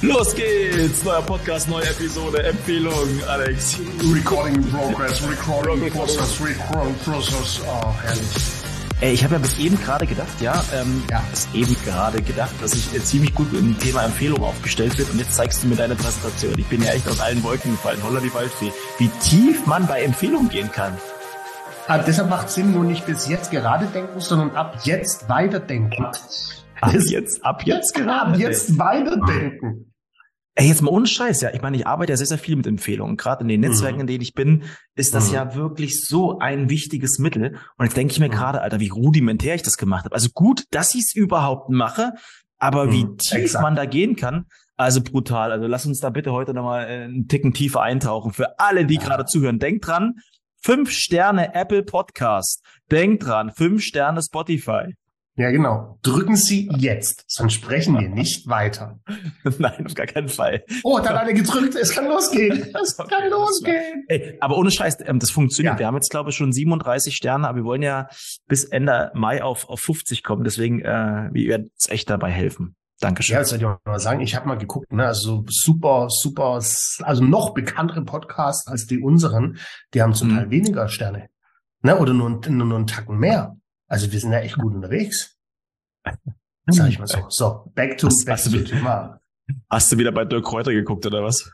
Los geht's! Neuer Podcast, neue Episode, Empfehlung, Alex. Recording in progress, recording process. Oh, herrlich. Ey, ich habe ja bis eben gerade gedacht, dass ich ziemlich gut im Thema Empfehlung aufgestellt bin und jetzt zeigst du mir deine Präsentation. Ich bin ja echt aus allen Wolken gefallen. Holla die Waldfee. Wie tief man bei Empfehlungen gehen kann. Deshalb macht Sinn, nur nicht bis jetzt gerade denken, sondern ab jetzt weiterdenken. Ab jetzt weiterdenken. Ey, jetzt mal ohne Scheiß, ja. Ich meine, ich arbeite ja sehr, sehr viel mit Empfehlungen. Gerade in den Netzwerken, in denen ich bin, ist das ja wirklich so ein wichtiges Mittel. Und jetzt denke ich mir gerade, Alter, wie rudimentär ich das gemacht habe. Also gut, dass ich es überhaupt mache, aber wie tief man da gehen kann, also brutal. Also lass uns da bitte heute nochmal einen Ticken tiefer eintauchen. Für alle, die gerade zuhören, denkt dran, 5 Sterne Apple Podcast. Denkt dran, 5 Sterne Spotify. Ja, genau. Drücken Sie jetzt, sonst sprechen wir nicht weiter. Nein, auf gar keinen Fall. Oh, da hat einer gedrückt. Es kann losgehen. Es kann losgehen. Ey, aber ohne Scheiß, das funktioniert. Ja. Wir haben jetzt, glaube ich, schon 37 Sterne, aber wir wollen ja bis Ende Mai auf 50 kommen. Deswegen, wir werden uns echt dabei helfen. Dankeschön. Ja, das soll ich mal sagen. Ich habe mal geguckt, ne, also super, also noch bekanntere Podcasts als die unseren, die haben zum Teil weniger Sterne. Ne, oder nur einen Tacken mehr. Also wir sind ja echt gut unterwegs. Sag ich mal so. So, back to Thema. Hast du wieder bei Dirk Kräuter geguckt, oder was?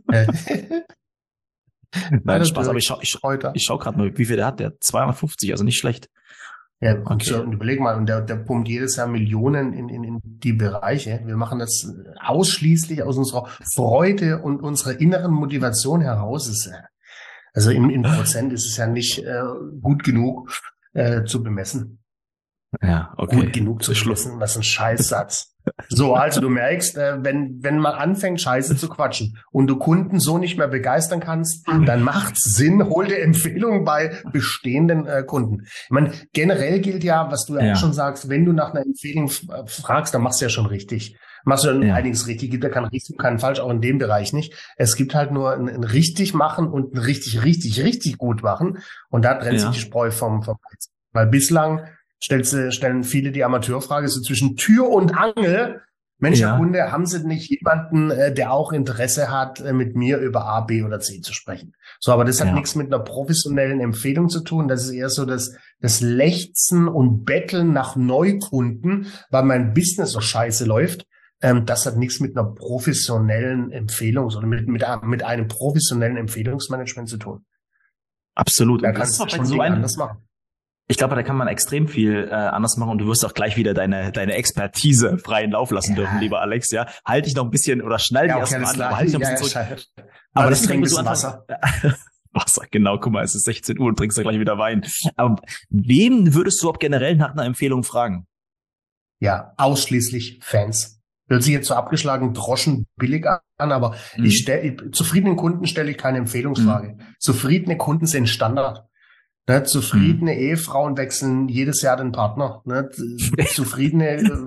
Nein, Spaß, aber ich schau gerade mal, wie viel der hat. Der hat 250, also nicht schlecht. Ja, okay. So, und überleg mal, und der pumpt jedes Jahr Millionen in die Bereiche. Wir machen das ausschließlich aus unserer Freude und unserer inneren Motivation heraus. Also in Prozent ist es ja nicht gut genug zu bemessen. Ja, okay. Gut genug zu bemessen, was ein Scheißsatz. So, also du merkst, wenn man anfängt, Scheiße zu quatschen und du Kunden so nicht mehr begeistern kannst, dann macht's Sinn, hol dir Empfehlungen bei bestehenden Kunden. Ich meine, generell gilt ja, was du ja auch schon sagst, wenn du nach einer Empfehlung fragst, dann machst du ja schon richtig. Machst du dann einiges richtig, gibt ja kein richtig, kein falsch, auch in dem Bereich nicht. Es gibt halt nur ein richtig machen und ein richtig gut machen. Und da trennt sich die Spreu vom Weizen. Weil bislang stellen viele die Amateurfrage so zwischen Tür und Angel. Mensch, Herr Kunde, haben Sie nicht jemanden, der auch Interesse hat, mit mir über A, B oder C zu sprechen? So, aber das hat nichts mit einer professionellen Empfehlung zu tun. Das ist eher so das Lechzen und Betteln nach Neukunden, weil mein Business so scheiße läuft. Das hat nichts mit einer professionellen Empfehlung, sondern mit einem professionellen Empfehlungsmanagement zu tun. Absolut. Da kannst du schon so anders machen. Ich glaube, da kann man extrem viel anders machen und du wirst auch gleich wieder deine Expertise freien Lauf lassen dürfen, lieber Alex. Ja, halt dich noch ein bisschen oder schnall dich erstmal an, aber halt dich noch ein bisschen zurück. Aber das trinkt so Wasser. Wasser, genau. Guck mal, es ist 16 Uhr und trinkst da gleich wieder Wein. Aber wen würdest du auch generell nach einer Empfehlung fragen? Ja, ausschließlich Fans. Hört sich jetzt so abgeschlagen Droschen billig an, aber zufriedenen Kunden stelle ich keine Empfehlungsfrage. Zufriedene Kunden sind Standard. Ne, zufriedene Ehefrauen wechseln jedes Jahr den Partner. Ne, zufrieden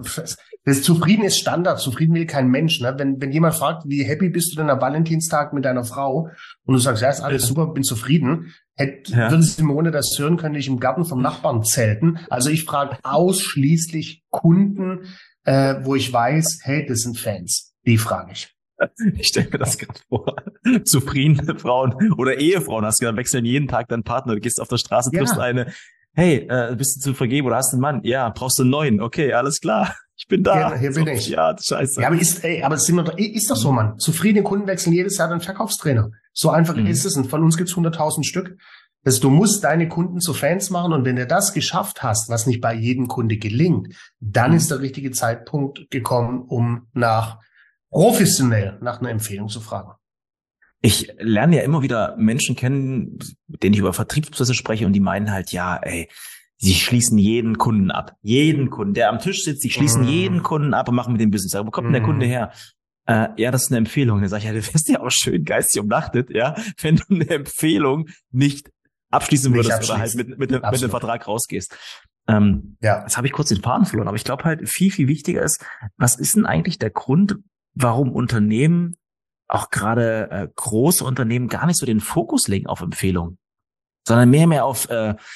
ist Standard. Zufrieden will kein Mensch. Ne? Wenn jemand fragt, wie happy bist du denn am Valentinstag mit deiner Frau? Und du sagst, ja, ist alles super, bin zufrieden. Würden Sie mir ohne das hören, könnte ich im Garten vom Nachbarn zelten. Also ich frage ausschließlich Kunden, wo ich weiß, hey, das sind Fans. Die frage ich. Ich stelle mir das gerade vor. Zufriedene Frauen oder Ehefrauen hast du gesagt, wechseln jeden Tag deinen Partner. Du gehst auf der Straße, triffst eine. Hey, bist du zu vergeben oder hast du einen Mann? Ja, brauchst du einen neuen? Okay, alles klar. Ich bin da. Ja, hier bin ich. Ja, scheiße. Ja, aber ist doch so, Mann. Zufriedene Kunden wechseln jedes Jahr den Verkaufstrainer. So einfach ist es. Und von uns gibt's 100.000 Stück. Also du musst deine Kunden zu Fans machen und wenn du das geschafft hast, was nicht bei jedem Kunde gelingt, dann ist der richtige Zeitpunkt gekommen, um professionell nach einer Empfehlung zu fragen. Ich lerne ja immer wieder Menschen kennen, mit denen ich über Vertriebsprozesse spreche und die meinen halt, sie schließen jeden Kunden ab. Jeden Kunden, der am Tisch sitzt, sie schließen jeden Kunden ab und machen mit dem Business. Aber wo kommt denn der Kunde her? Das ist eine Empfehlung. Dann sage ich, du wirst ja auch schön geistig umnachtet, wenn du eine Empfehlung nicht abschließen würdest oder halt mit dem Vertrag rausgehst. Jetzt habe ich kurz den Faden verloren, aber ich glaube halt viel, viel wichtiger ist, was ist denn eigentlich der Grund, warum Unternehmen, auch gerade große Unternehmen, gar nicht so den Fokus legen auf Empfehlungen, sondern mehr auf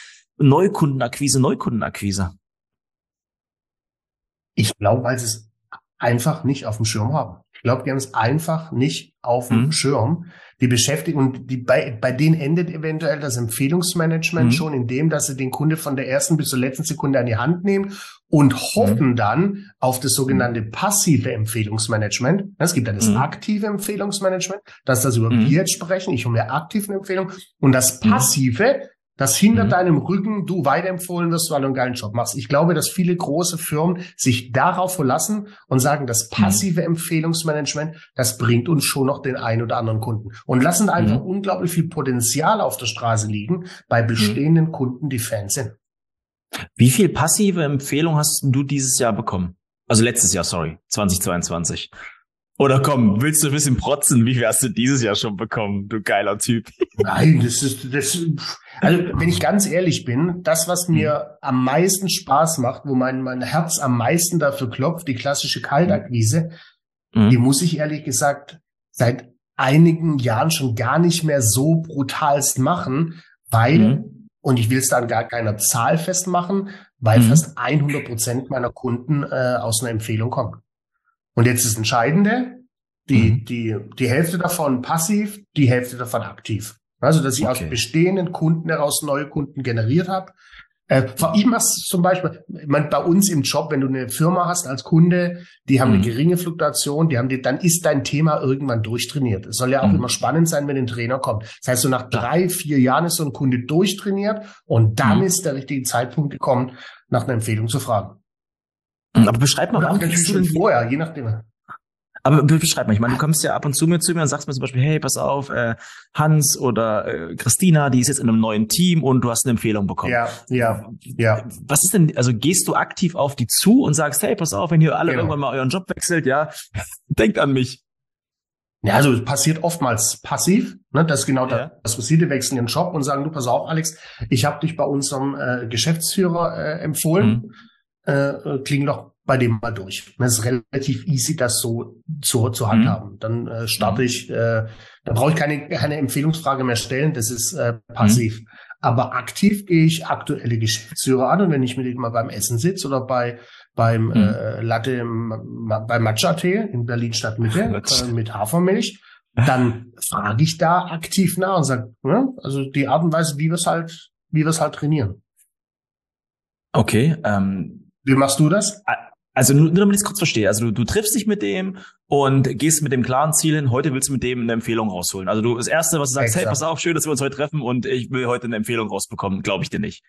Neukundenakquise. Ich glaube, weil sie es einfach nicht auf dem Schirm haben. Ich glaube, die haben es einfach nicht auf dem Schirm. Die Beschäftigung, bei denen endet eventuell das Empfehlungsmanagement schon in dem, dass sie den Kunde von der ersten bis zur letzten Sekunde an die Hand nehmen und hoffen dann auf das sogenannte passive Empfehlungsmanagement. Es gibt dann das aktive Empfehlungsmanagement, dass das über wir jetzt sprechen, ich hole mir aktive Empfehlung, und das passive, dass hinter deinem Rücken du weiterempfohlen wirst, weil du einen geilen Job machst. Ich glaube, dass viele große Firmen sich darauf verlassen und sagen, das passive Empfehlungsmanagement, das bringt uns schon noch den einen oder anderen Kunden. Und lassen einfach unglaublich viel Potenzial auf der Straße liegen bei bestehenden Kunden, die Fans sind. Wie viel passive Empfehlung hast du dieses Jahr bekommen? Also letztes Jahr, 2022. Oder komm, willst du ein bisschen protzen? Wie viel hast du dieses Jahr schon bekommen, du geiler Typ? Nein, also wenn ich ganz ehrlich bin, das, was mir am meisten Spaß macht, wo mein Herz am meisten dafür klopft, die klassische Kaltakquise, die muss ich ehrlich gesagt seit einigen Jahren schon gar nicht mehr so brutalst machen, weil, und ich will es dann gar keiner Zahl festmachen, weil fast 100% meiner Kunden aus einer Empfehlung kommen. Und jetzt ist das Entscheidende, die Hälfte davon passiv, die Hälfte davon aktiv. Also, dass ich aus bestehenden Kunden heraus neue Kunden generiert habe. Ich mache es zum Beispiel, bei uns im Job, wenn du eine Firma hast als Kunde, die haben eine geringe Fluktuation, dann ist dein Thema irgendwann durchtrainiert. Es soll ja auch immer spannend sein, wenn ein Trainer kommt. Das heißt, so nach 3-4 Jahren ist so ein Kunde durchtrainiert und dann ist der richtige Zeitpunkt gekommen, nach einer Empfehlung zu fragen. Aber beschreib mal, wann kriegst du denn vorher, je nachdem. Aber beschreib mal, ich meine, du kommst ja ab und zu mir und sagst mir zum Beispiel, hey, pass auf, Hans oder Christina, die ist jetzt in einem neuen Team und du hast eine Empfehlung bekommen. Ja. Was ist denn, also gehst du aktiv auf die zu und sagst, hey, pass auf, wenn ihr alle irgendwann mal euren Job wechselt, denkt an mich. Ja, also es passiert oftmals passiv, ne? Das ist genau das passiert. Die wechseln ihren Job und sagen, du, pass auf, Alex, ich habe dich bei unserem Geschäftsführer empfohlen. Klingen doch bei dem mal durch. Es ist relativ easy, das so zu handhaben. Dann starte ich, da brauche ich keine Empfehlungsfrage mehr stellen, das ist passiv. Aber aktiv gehe ich aktuelle Geschäftsführer an, und wenn ich mit denen mal beim Essen sitze oder beim Latte, beim Matcha-Tee in Berlin Stadtmitte mit Hafermilch, dann frage ich da aktiv nach und sage, also die Art und Weise, wie wir es halt trainieren. Okay, wie machst du das? Also nur damit ich es kurz verstehe. Also du triffst dich mit dem und gehst mit dem klaren Ziel hin, heute willst du mit dem eine Empfehlung rausholen. Also das Erste, was du sagst, hey, pass auf, schön, dass wir uns heute treffen und ich will heute eine Empfehlung rausbekommen, glaube ich dir nicht.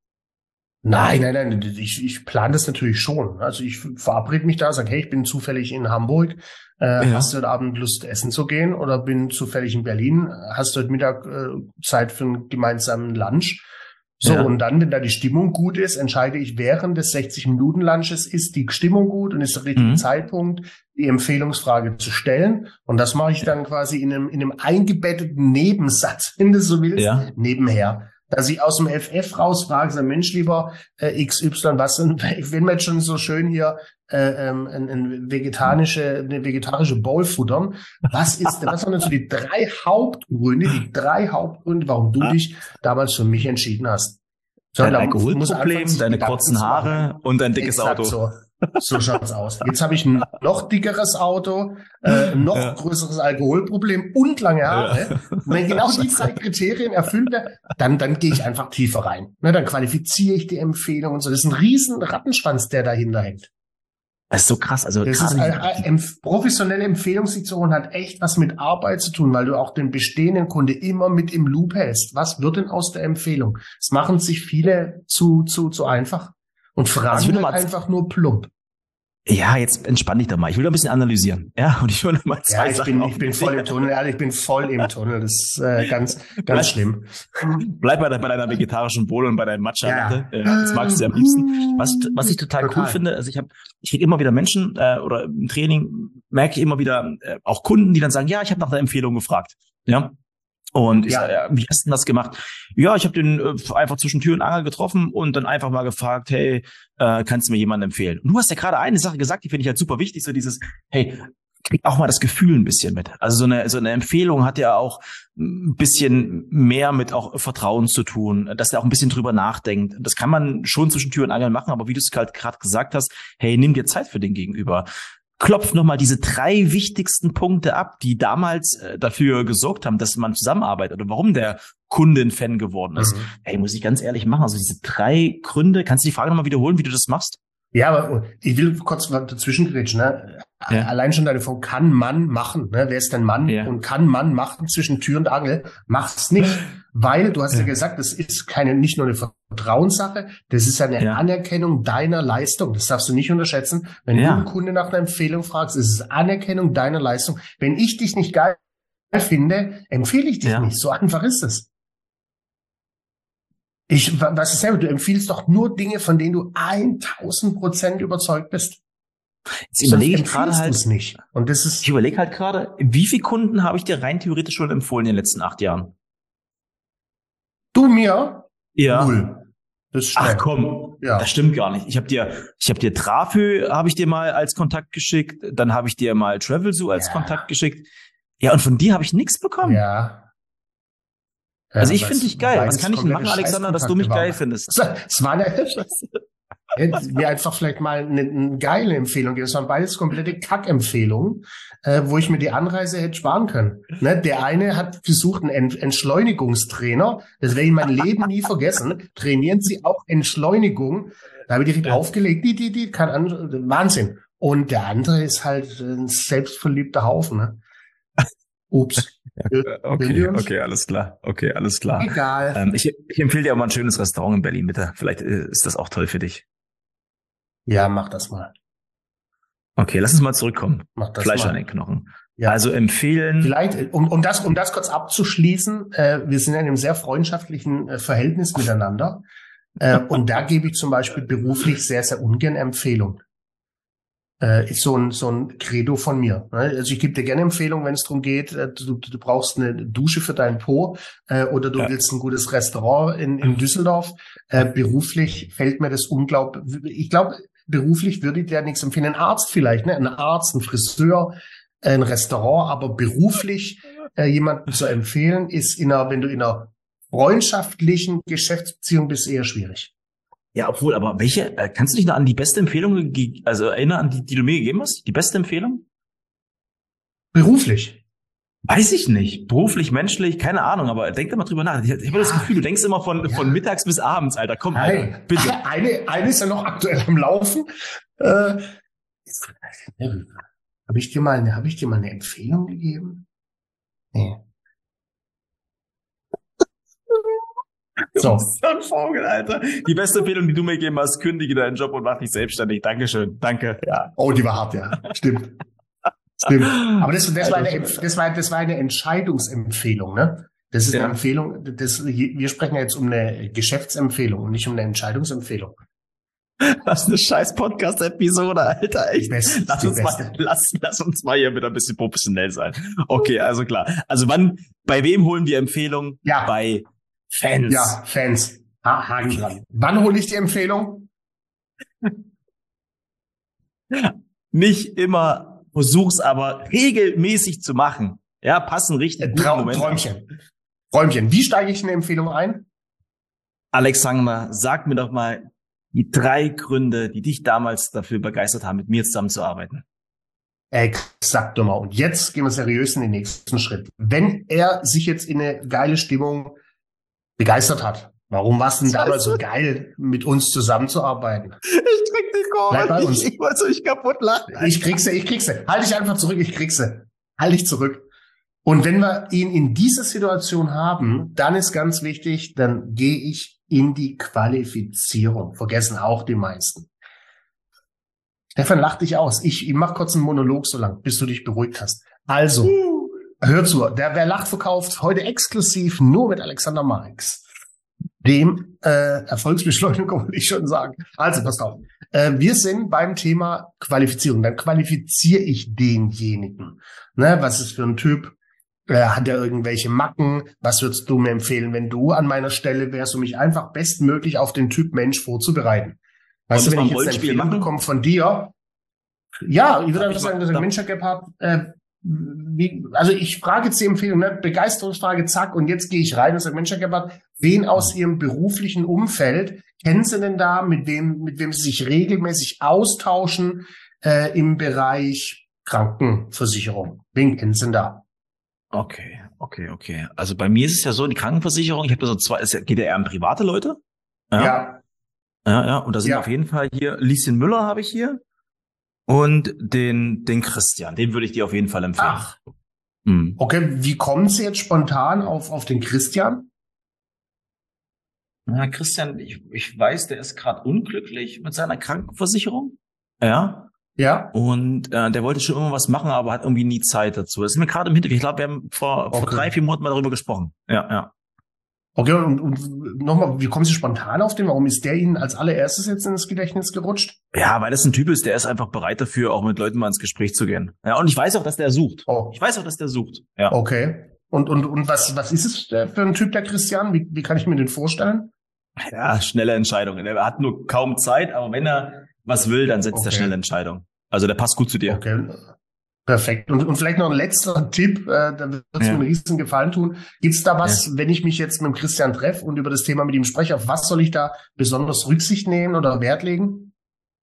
Nein. Ich plane das natürlich schon. Also ich verabrede mich da, sage, hey, ich bin zufällig in Hamburg. Hast du heute Abend Lust, essen zu gehen? Oder bin zufällig in Berlin? Hast du heute Mittag Zeit für einen gemeinsamen Lunch? So, und dann, wenn da die Stimmung gut ist, entscheide ich während des 60-Minuten-Lunches, ist die Stimmung gut und ist der richtige Zeitpunkt, die Empfehlungsfrage zu stellen. Und das mache ich dann quasi in einem eingebetteten Nebensatz, wenn du so willst, nebenher. Dass ich aus dem FF rausfrage, sage, Mensch, lieber XY, wenn wir jetzt schon so schön hier eine vegetarische Bowl futtern, was waren denn so die drei Hauptgründe, warum du dich damals für mich entschieden hast? Dein Alkoholproblem, deine kurzen Haare und dein dickes Auto. So schaut's aus. Jetzt habe ich ein noch dickeres Auto, noch größeres Alkoholproblem und lange Haare. Und wenn genau die 3 Kriterien erfüllt werden, dann gehe ich einfach tiefer rein. Ne, dann qualifiziere ich die Empfehlung und so. Das ist ein riesen Rattenschwanz, der dahinter hängt. Das ist so krass. Also professionelle Empfehlungsdiktion hat echt was mit Arbeit zu tun, weil du auch den bestehenden Kunde immer mit im Loop hältst. Was wird denn aus der Empfehlung? Das machen sich viele zu einfach. Und fragen halt einfach nur plump. Ja, jetzt entspann dich doch mal. Ich will da ein bisschen analysieren. Ja, und ich will noch mal zwei Sachen. Ich bin voll im Tunnel, ehrlich, ich bin voll im Tunnel. Das ist ganz schlimm. Bleib bei deiner vegetarischen Bowl und bei deinem Matcha-Latte. Das magst du ja am liebsten. Was ich total cool finde, also ich kriege immer wieder Menschen oder im Training merke ich immer wieder auch Kunden, die dann sagen, ja, ich habe nach der Empfehlung gefragt. Ja. Und ich sage, wie hast du denn das gemacht? Ja, ich habe den einfach zwischen Tür und Angel getroffen und dann einfach mal gefragt, hey, kannst du mir jemanden empfehlen? Und du hast ja gerade eine Sache gesagt, die finde ich halt super wichtig, so dieses, hey, krieg auch mal das Gefühl ein bisschen mit. Also so eine Empfehlung hat ja auch ein bisschen mehr mit auch Vertrauen zu tun, dass er auch ein bisschen drüber nachdenkt. Das kann man schon zwischen Tür und Angel machen, aber wie du es halt gerade gesagt hast, hey, nimm dir Zeit für den Gegenüber. klopf nochmal diese 3 wichtigsten Punkte ab, die damals dafür gesorgt haben, dass man zusammenarbeitet oder warum der Kunde ein Fan geworden ist. Hey, muss ich ganz ehrlich machen, also diese 3 Gründe, kannst du die Frage nochmal wiederholen, wie du das machst? Ja, aber ich will kurz dazwischen grätschen, ne? Ja. Allein schon deine Frage, kann man machen, ne? Wer ist denn Mann? Ja. Und kann man machen zwischen Tür und Angel? Mach's nicht, weil du hast ja gesagt, das ist nicht nur eine Vertrauenssache, das ist eine Anerkennung deiner Leistung. Das darfst du nicht unterschätzen. Wenn du einen Kunde nach einer Empfehlung fragst, ist es Anerkennung deiner Leistung. Wenn ich dich nicht geil finde, empfehle ich dich nicht. So einfach ist es. Was ist selber? Du empfiehlst doch nur Dinge, von denen du 1000% überzeugt bist. Jetzt überlege ich gerade halt nicht. Und das ist. Ich überlege halt gerade, wie viele Kunden habe ich dir rein theoretisch schon empfohlen in den letzten 8 Jahren? Du mir? Ja. 0. Das ist ach komm, das stimmt gar nicht. Ich habe dir Trafö habe ich dir mal als Kontakt geschickt, dann habe ich dir mal Travelzoo als Kontakt geschickt. Ja, und von dir habe ich nichts bekommen. Ja. Also ich finde dich geil. Was kann ich denn machen, Alexander, dass du mich geil findest? Es war mir einfach vielleicht mal eine geile Empfehlung geben. Es waren beides komplette Kack-Empfehlungen, wo ich mir die Anreise hätte sparen können. Ne? Der eine hat gesucht, einen Entschleunigungstrainer. Das werde ich mein Leben nie vergessen. Trainieren Sie auch Entschleunigung. Da habe ich direkt aufgelegt. Wahnsinn. Und der andere ist halt ein selbstverliebter Haufen. Ne? Ups. Okay, alles klar. Egal. Ich empfehle dir auch mal ein schönes Restaurant in Berlin, bitte. Vielleicht ist das auch toll für dich. Ja, mach das mal. Okay, lass uns mal zurückkommen. Mach das Fleisch mal. an den Knochen. Ja. Also empfehlen. Vielleicht, um das kurz abzuschließen, wir sind in einem sehr freundschaftlichen Verhältnis miteinander. Und da gebe ich zum Beispiel beruflich sehr, sehr ungern Empfehlungen. Ist so ein Credo von mir. Also ich gebe dir gerne Empfehlungen, wenn es darum geht, du brauchst eine Dusche für deinen Po oder du willst ein gutes Restaurant in Düsseldorf. Beruflich fällt mir das unglaublich. Ich glaube, beruflich würde ich dir nichts empfehlen. Ein Arzt vielleicht, ne? Ein Arzt, ein Friseur, ein Restaurant, aber beruflich jemanden zu empfehlen, ist wenn du in einer freundschaftlichen Geschäftsbeziehung bist, eher schwierig. Ja, obwohl, aber welche, kannst du dich noch an die beste Empfehlung, erinnern, an die du mir gegeben hast? Die beste Empfehlung? Beruflich? Weiß ich nicht. Beruflich, menschlich, keine Ahnung, aber denk da mal drüber nach. Ich habe das Gefühl, du denkst immer von mittags bis abends, Alter. Komm, Alter, bitte. Eine ist ja noch aktuell am Laufen. Habe ich dir mal eine Empfehlung gegeben? Nee. So ein Vogel, Alter. Die beste Empfehlung, die du mir gegeben hast, kündige deinen Job und mach dich selbstständig. Dankeschön. Danke. Ja. Oh, die war hart, ja. Stimmt. Aber das war eine Entscheidungsempfehlung, ne? Das ist eine Empfehlung, wir sprechen ja jetzt um eine Geschäftsempfehlung und nicht um eine Entscheidungsempfehlung. Was eine scheiß Podcast-Episode, Alter. Echt. Lass uns mal hier wieder ein bisschen professionell sein. Okay, also klar. Also bei wem holen wir Empfehlung? Ja. Bei Fans. Ja, Fans. Haken dran. Wann hole ich die Empfehlung? Nicht immer, versuch's aber regelmäßig zu machen. Ja, passen richtig. Träumchen. Wie steige ich in eine Empfehlung ein? Alexander, sag mir doch mal die 3 Gründe, die dich damals dafür begeistert haben, mit mir zusammenzuarbeiten. Exakt, nochmal. Und jetzt gehen wir seriös in den nächsten Schritt. Wenn er sich jetzt in eine geile Stimmung begeistert hat. Warum war es denn damals so geil, mit uns zusammenzuarbeiten? Ich krieg die Kurve. Ich wollte euch kaputt lachen. Ich krieg sie. Halt dich einfach zurück, ich krieg sie. Halt dich zurück. Und wenn wir ihn in dieser Situation haben, dann ist ganz wichtig, dann gehe ich in die Qualifizierung. Vergessen auch die meisten. Stefan, lach dich aus. Ich mach kurz einen Monolog so lang, bis du dich beruhigt hast. Also, hör zu, Wer lacht verkauft, heute exklusiv nur mit Alexander Marx, dem Erfolgsbeschleuniger, würde ich schon sagen. Also, passt auf. Wir sind beim Thema Qualifizierung. Dann qualifiziere ich denjenigen. Ne, was ist für ein Typ? Hat er irgendwelche Macken? Was würdest du mir empfehlen, wenn du an meiner Stelle wärst, um mich einfach bestmöglich auf den Typ Mensch vorzubereiten? Weißt du, wenn ich jetzt eine Empfehlung bekomme von dir, ja, ich würde einfach sagen, dass ich Mensch Gebhardt, also ich frage jetzt die Empfehlung, ne? Begeisterungsfrage, zack, und jetzt gehe ich rein und sage, Mensch Gebhardt, wen aus Ihrem beruflichen Umfeld kennen Sie denn da, mit wem Sie sich regelmäßig austauschen? im Bereich Krankenversicherung. Wen kennst du denn da? Okay. Also bei mir ist es ja so, die Krankenversicherung, ich habe so zwei, es geht ja eher um private Leute. Ja. Ja. Und da sind auf jeden Fall hier, Lieschen Müller habe ich hier und den Christian, den würde ich dir auf jeden Fall empfehlen. Ach. Okay, wie kommen Sie jetzt spontan auf den Christian? Ja, Christian, ich weiß, der ist gerade unglücklich mit seiner Krankenversicherung. Ja. Ja. Und der wollte schon immer was machen, aber hat irgendwie nie Zeit dazu. Das ist mir gerade im Hintergrund. Ich glaube, wir haben vor 3-4 Monaten mal darüber gesprochen. Ja. Okay, und nochmal, wie kommen Sie spontan auf den? Warum ist der Ihnen als allererstes jetzt ins Gedächtnis gerutscht? Ja, weil das ein Typ ist, der ist einfach bereit dafür, auch mit Leuten mal ins Gespräch zu gehen. Ja, und ich weiß auch, dass der sucht. Oh. Ja. Okay. Und was ist es für ein Typ, der Christian? Wie kann ich mir den vorstellen? Ja, schnelle Entscheidungen. Er hat nur kaum Zeit, aber wenn er was will, dann setzt er schnelle Entscheidungen. Also der passt gut zu dir. Okay, perfekt. Und vielleicht noch ein letzter Tipp, da wird es mir einen riesen Gefallen tun. Gibt's da was, wenn ich mich jetzt mit dem Christian treffe und über das Thema mit ihm spreche, auf was soll ich da besonders Rücksicht nehmen oder Wert legen?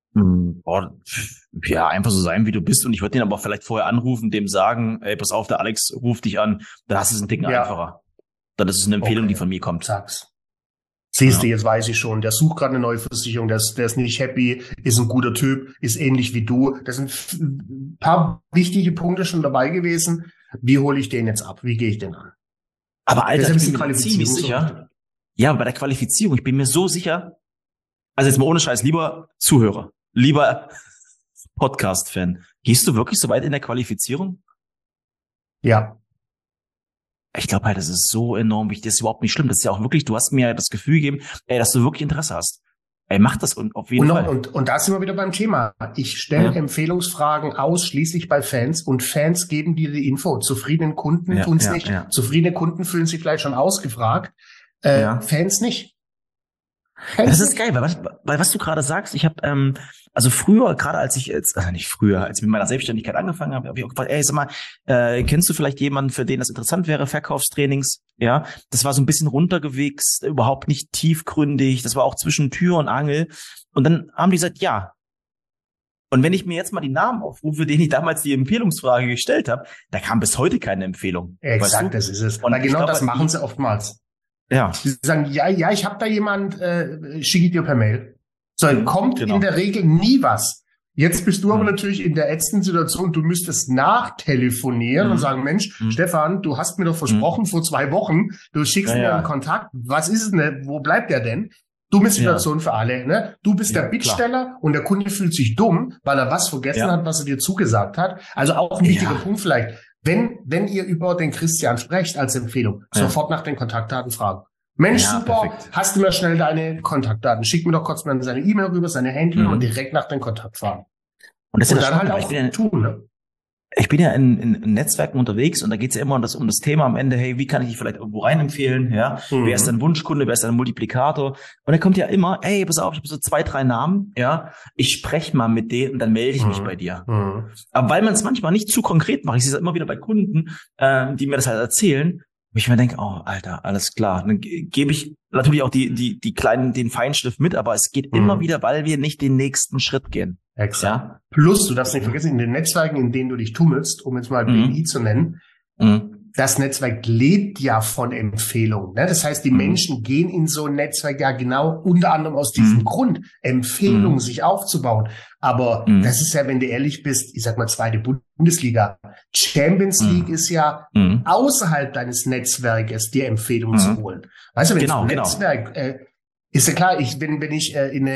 Ja, einfach so sein, wie du bist. Und ich würde den aber vielleicht vorher anrufen, dem sagen, ey, pass auf, der Alex ruft dich an, da hast du es einen Ticken einfacher. Dann ist es eine Empfehlung, die von mir kommt. Sag's. Siehst du, jetzt weiß ich schon, der sucht gerade eine neue Versicherung, der ist nicht happy, ist ein guter Typ, ist ähnlich wie du. Das sind ein paar wichtige Punkte schon dabei gewesen. Wie hole ich den jetzt ab? Wie gehe ich den an? Aber Alter, ich bin mir ziemlich sicher. Ja, bei der Qualifizierung, ich bin mir so sicher. Also jetzt mal ohne Scheiß, lieber Zuhörer, lieber Podcast-Fan. Gehst du wirklich so weit in der Qualifizierung? Ja. Ich glaube halt, das ist so enorm wichtig. Das ist überhaupt nicht schlimm. Das ist ja auch wirklich, du hast mir das Gefühl gegeben, dass du wirklich Interesse hast. Mach das auf jeden Fall. Und da sind wir wieder beim Thema. Ich stelle Empfehlungsfragen ausschließlich bei Fans und Fans geben dir die Info. Zufriedene Kunden tun's nicht. Ja. Zufriedene Kunden fühlen sich vielleicht schon ausgefragt. Fans nicht. Das ist geil, weil was du gerade sagst, ich habe also früher, gerade als ich jetzt, also nicht früher, als ich mit meiner Selbstständigkeit angefangen habe ich auch gefragt, ey, sag mal, kennst du vielleicht jemanden, für den das interessant wäre, Verkaufstrainings? Ja, das war so ein bisschen runtergewichst, überhaupt nicht tiefgründig, das war auch zwischen Tür und Angel. Und dann haben die gesagt, ja. Und wenn ich mir jetzt mal die Namen aufrufe, denen ich damals die Empfehlungsfrage gestellt habe, da kam bis heute keine Empfehlung. Exakt, weißt du? Das ist es. Und genau das machen sie oftmals. Ja. Sie sagen, ja, ich habe da jemand, schicke ich dir per Mail. So, kommt in der Regel nie was. Jetzt bist du aber natürlich in der ätzenden Situation, du müsstest nachtelefonieren und sagen, Mensch, Stefan, du hast mir doch versprochen vor 2 Wochen, du schickst mir einen Kontakt. Was ist es denn? Wo bleibt der denn? Dumme Situation für alle, ne? Du bist der Bittsteller und der Kunde fühlt sich dumm, weil er was vergessen hat, was er dir zugesagt hat. Also auch ein wichtiger Punkt vielleicht. Wenn ihr über den Christian sprecht als Empfehlung, sofort nach den Kontaktdaten fragen. Mensch, super, perfekt. Hast du mir schnell deine Kontaktdaten? Schick mir doch kurz mal seine E-Mail rüber, seine Handynummer und direkt nach den Kontakt fragen. Und das ist dann halt auch tun, ne? Ich bin ja in Netzwerken unterwegs und da geht's ja immer um das Thema am Ende, hey, wie kann ich dich vielleicht irgendwo rein empfehlen? Ja, wer ist dein Wunschkunde, wer ist dein Multiplikator? Und da kommt ja immer, ey, pass auf, ich habe so 2, 3 Namen, ja, ich spreche mal mit denen und dann melde ich mich bei dir. Aber weil man es manchmal nicht zu konkret macht, ich sehe es immer wieder bei Kunden, die mir das halt erzählen, wo ich mir denke, oh, Alter, alles klar. Dann gebe ich natürlich auch die kleinen, den Feinschliff mit, aber es geht immer wieder, weil wir nicht den nächsten Schritt gehen. Exakt. Ja? Plus, du darfst nicht vergessen, in den Netzwerken, in denen du dich tummelst, um jetzt mal BNI zu nennen, das Netzwerk lebt ja von Empfehlungen. Ne? Das heißt, die Menschen gehen in so ein Netzwerk ja genau unter anderem aus diesem Grund, Empfehlungen sich aufzubauen. Aber das ist ja, wenn du ehrlich bist, ich sag mal 2. Bundesliga. Champions League ist ja außerhalb deines Netzwerkes, dir Empfehlungen zu holen. Weißt du, wenn das Netzwerk, ist ja klar, wenn ich in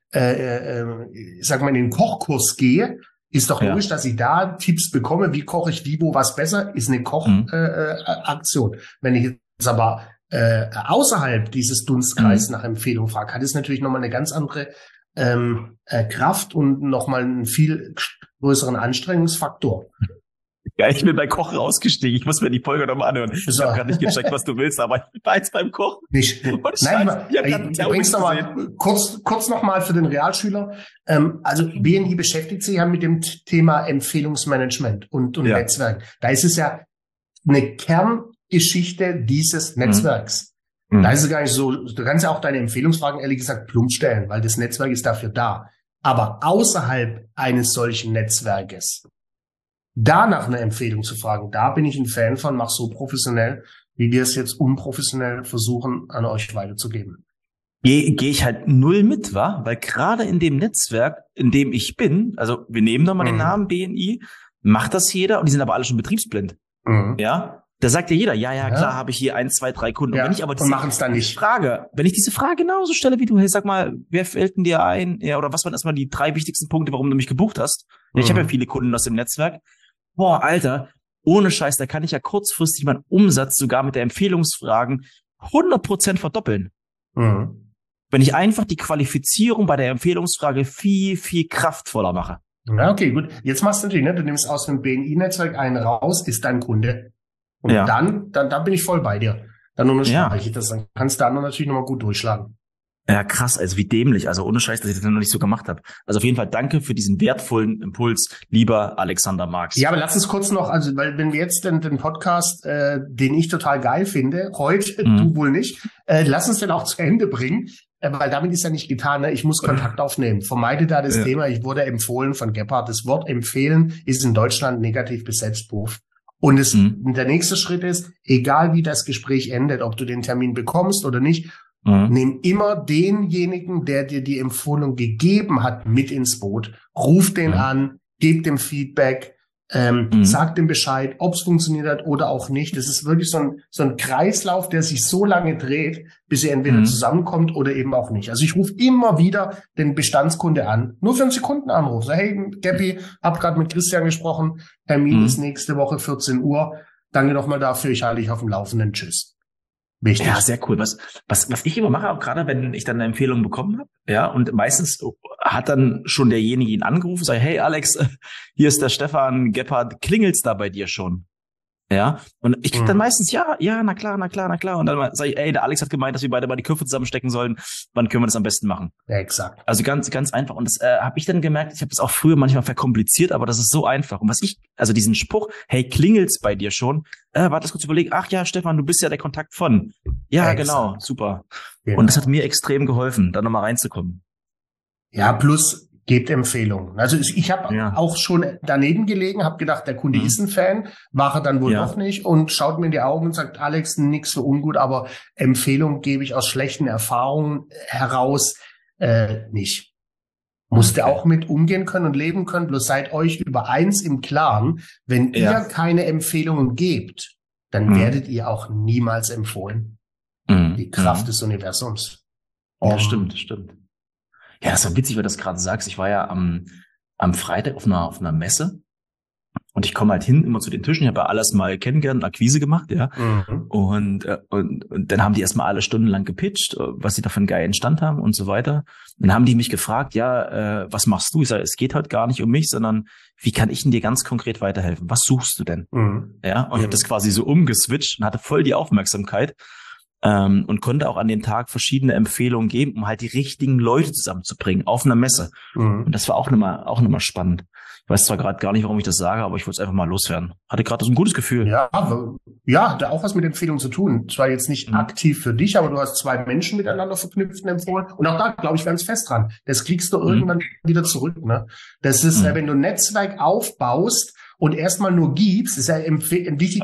den Kochkurs gehe, ist doch logisch, dass ich da Tipps bekomme, wie koche ich wie, wo, was besser, ist eine Kochaktion. Wenn ich jetzt aber außerhalb dieses Dunstkreises nach Empfehlung frage, hat es natürlich nochmal eine ganz andere Kraft und nochmal einen viel größeren Anstrengungsfaktor. Ja, ich bin bei Koch rausgestiegen. Ich muss mir die Folge nochmal anhören. Ich habe gerade nicht gecheckt, was du willst, aber ich war jetzt beim Kochen. Nicht. Nein, du bringst noch mal kurz noch mal für den Realschüler. Also BNI beschäftigt sich ja mit dem Thema Empfehlungsmanagement und Netzwerk. Da ist es ja eine Kerngeschichte dieses Netzwerks. Da ist es gar nicht so, du kannst ja auch deine Empfehlungsfragen ehrlich gesagt plump stellen, weil das Netzwerk ist dafür da. Aber außerhalb eines solchen Netzwerkes, da nach einer Empfehlung zu fragen, da bin ich ein Fan von, mach so professionell, wie wir es jetzt unprofessionell versuchen, an euch weiterzugeben. Geh ich halt null mit, wa? Weil gerade in dem Netzwerk, in dem ich bin, also wir nehmen nochmal den Namen BNI, macht das jeder und die sind aber alle schon betriebsblind. Ja? Da sagt ja jeder, ja, klar, habe ich hier 1, 2, 3 Kunden. Ja, und wenn ich aber wenn ich diese Frage genauso stelle wie du, hey, sag mal, wer fällt denn dir ein? Ja, oder was waren erstmal die 3 wichtigsten Punkte, warum du mich gebucht hast? Ja, ich habe ja viele Kunden aus dem Netzwerk. Boah, Alter, ohne Scheiß, da kann ich ja kurzfristig meinen Umsatz sogar mit der Empfehlungsfragen 100% verdoppeln. Wenn ich einfach die Qualifizierung bei der Empfehlungsfrage viel, viel kraftvoller mache. Ja, okay, gut. Jetzt machst du natürlich, ne? Du nimmst aus dem BNI-Netzwerk einen raus, ist dein Kunde. Und dann bin ich voll bei dir. Dann unterstreiche ich das. Dann kannst du da natürlich nochmal gut durchschlagen. Ja, krass, also wie dämlich. Also ohne Scheiß, dass ich das noch nicht so gemacht habe. Also auf jeden Fall danke für diesen wertvollen Impuls, lieber Alexander Marx. Ja, aber lass uns kurz noch, also weil wenn wir jetzt den Podcast, den ich total geil finde, heute, du wohl nicht, lass uns den auch zu Ende bringen. Weil damit ist ja nicht getan, ne? Ich muss Kontakt aufnehmen. Vermeide da das Thema, ich wurde empfohlen von Gebhardt. Das Wort empfehlen ist in Deutschland negativ besetzt, Beruf. Und der nächste Schritt ist, egal wie das Gespräch endet, ob du den Termin bekommst oder nicht, nimm immer denjenigen, der dir die Empfehlung gegeben hat, mit ins Boot. Ruf den an, gib dem Feedback, sag dem Bescheid, ob es funktioniert hat oder auch nicht. Das ist wirklich so ein Kreislauf, der sich so lange dreht, bis ihr entweder zusammenkommt oder eben auch nicht. Also ich rufe immer wieder den Bestandskunde an, nur für einen Sekundenanruf. So, hey, Gabby, hab gerade mit Christian gesprochen, Termin ist nächste Woche 14 Uhr. Danke nochmal dafür, ich halte dich auf dem Laufenden. Tschüss. Wichtig. Ja, sehr cool. Was ich immer mache, auch gerade wenn ich dann eine Empfehlung bekommen habe, ja, und meistens hat dann schon derjenige ihn angerufen, sagt, hey Alex, hier ist der Stefan Gebhardt, klingelt's da bei dir schon? Ja, und ich krieg dann meistens, ja, na klar. Und dann sage ich, ey, der Alex hat gemeint, dass wir beide mal die Köpfe zusammenstecken sollen. Wann können wir das am besten machen? Ja, exakt. Also ganz, ganz einfach. Und das habe ich dann gemerkt, ich habe das auch früher manchmal verkompliziert, aber das ist so einfach. Und also diesen Spruch, hey, klingelt's bei dir schon? Warte, kurz überlegen. Ach ja, Stefan, du bist ja der Kontakt von. Ja, genau, super. Genau. Und das hat mir extrem geholfen, da nochmal reinzukommen. Ja, plus gebt Empfehlungen. Also ich habe auch schon daneben gelegen, habe gedacht, der Kunde ist ein Fan, war er dann wohl doch nicht und schaut mir in die Augen und sagt, Alex, nix für ungut, aber Empfehlung gebe ich aus schlechten Erfahrungen heraus nicht. Musste auch mit umgehen können und leben können, bloß seid euch über eins im Klaren, wenn ihr keine Empfehlungen gebt, dann werdet ihr auch niemals empfohlen. Die Kraft des Universums. Ja, stimmt. Ja, das war witzig, weil du das gerade sagst. Ich war ja am Freitag auf einer Messe und ich komme halt hin immer zu den Tischen. Ich habe ja alles mal kennengelernt, Akquise gemacht, ja. Und dann haben die erstmal alle stundenlang gepitcht, was sie da für einen geilen Stand haben und so weiter. Dann haben die mich gefragt, was machst du? Ich sage, es geht heute gar nicht um mich, sondern wie kann ich denn dir ganz konkret weiterhelfen? Was suchst du denn? Ja, und ich habe das quasi so umgeswitcht und hatte voll die Aufmerksamkeit. Und konnte auch an dem Tag verschiedene Empfehlungen geben, um halt die richtigen Leute zusammenzubringen auf einer Messe. Und das war auch nochmal spannend. Ich weiß zwar gerade gar nicht, warum ich das sage, aber ich wollte es einfach mal loswerden. Hatte gerade so ein gutes Gefühl. Ja, hatte auch was mit Empfehlungen zu tun. Zwar jetzt nicht aktiv für dich, aber du hast 2 Menschen miteinander verknüpft und empfohlen. Und auch da, glaube ich, ganz fest dran. Das kriegst du irgendwann wieder zurück. Ne? Das ist, wenn du ein Netzwerk aufbaust, und erstmal nur gibst, ist ja wichtig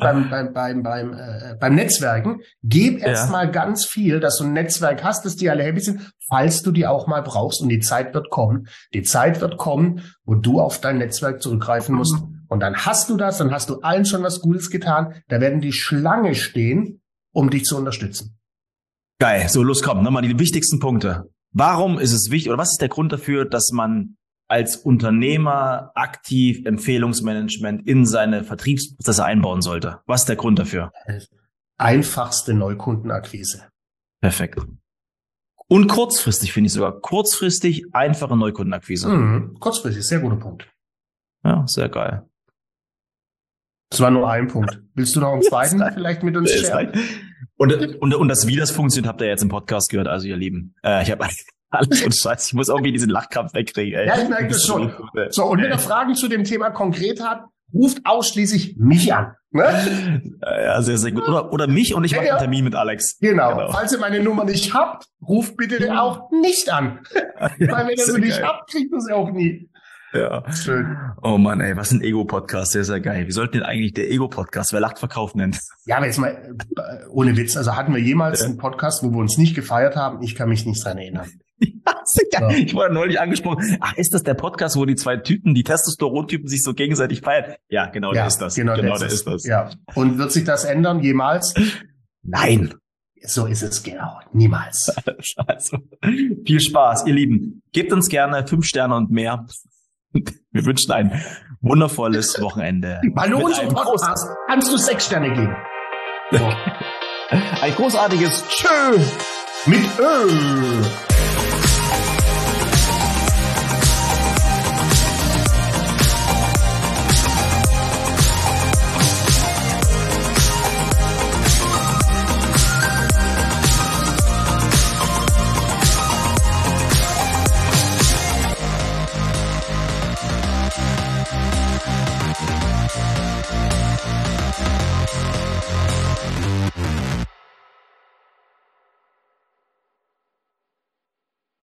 beim Netzwerken, gib erstmal ganz viel, dass du ein Netzwerk hast, dass die alle happy sind, falls du die auch mal brauchst und die Zeit wird kommen. Die Zeit wird kommen, wo du auf dein Netzwerk zurückgreifen musst. Und dann hast du das, dann hast du allen schon was Gutes getan. Da werden die Schlange stehen, um dich zu unterstützen. Geil, so los, komm, nochmal die wichtigsten Punkte. Warum ist es wichtig oder was ist der Grund dafür, dass man als Unternehmer aktiv Empfehlungsmanagement in seine Vertriebsprozesse einbauen sollte? Was ist der Grund dafür? Einfachste Neukundenakquise. Perfekt. Und kurzfristig finde ich sogar. Kurzfristig einfache Neukundenakquise. Kurzfristig, sehr guter Punkt. Ja, sehr geil. Das war nur ein Punkt. Willst du noch einen zweiten vielleicht mit uns sharen? Und das, wie das funktioniert, habt ihr jetzt im Podcast gehört. Also ihr Lieben, ich habe alles und Scheiß. Ich muss irgendwie diesen Lachkrampf wegkriegen. Ey. Ja, ich merke das schon. So, und wenn ihr Fragen zu dem Thema konkret habt, ruft ausschließlich mich an. Ne? Ja, sehr, sehr gut. Oder mich und ich mache einen Termin mit Alex. Genau. Falls ihr meine Nummer nicht habt, ruft bitte auch nicht an. Weil wenn ihr sie nicht habt, kriegt ihr sie auch nie. Ja. Schön. Oh Mann, ey, was ein Ego-Podcast, sehr, sehr geil. Wie sollten denn eigentlich der Ego-Podcast, wer lacht, verkauft nennen? Ja, aber jetzt mal, ohne Witz, also hatten wir jemals einen Podcast, wo wir uns nicht gefeiert haben? Ich kann mich nicht dran erinnern. Ja, ich wurde neulich angesprochen. Ach, ist das der Podcast, wo die zwei Typen, die Testosteron-Typen, sich so gegenseitig feiern? Ja, genau, der ist das. Genau, der ist das. Ja. Und wird sich das ändern jemals? Nein. So ist es genau. Niemals. Also, viel Spaß, ihr Lieben. Gebt uns gerne 5 Sterne und mehr. Wir wünschen ein wundervolles Wochenende. Hallo, unser Podcast. Kannst du 6 Sterne geben? So. Ein großartiges Tschö mit Ö.